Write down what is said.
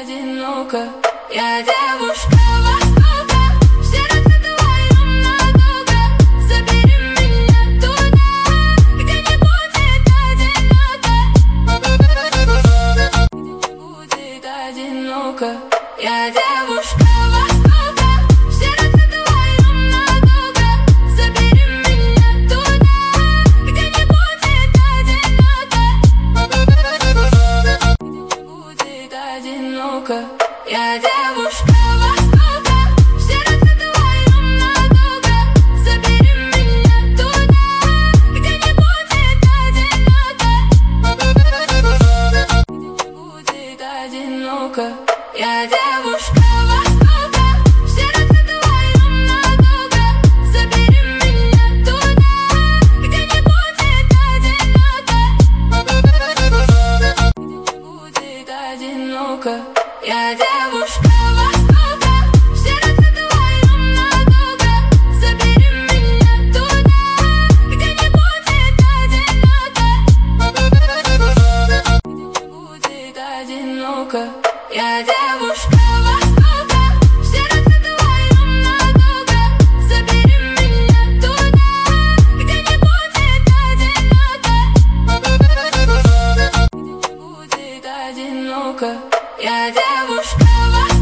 одинока. Я девушка Востока, в сердце твоем надолго. Забери меня туда, где не будет одиноко. Где не будет одиноко. Я девушка Востока, в сердце твоем надолго. Забери меня туда, где не будет одиноко. Где не будет одиноко. Я девушка Востока, в сердце твоем надолго. Забери меня туда, где не будет одиноко. Где не будет одиноко. Я девушка Востока, в сердце твоем надолго. Забери меня туда, где не будет одиноко. Где не будет одиноко. Я девушка Востока, в сердце твоем надолго. Забери меня туда, где не будет одиноко. Где не будет одиноко. Я девушка Востока, в сердце твоем надолго. Забери меня туда, где не будет одиноко. Где не будет одиноко. Я девушка Востока.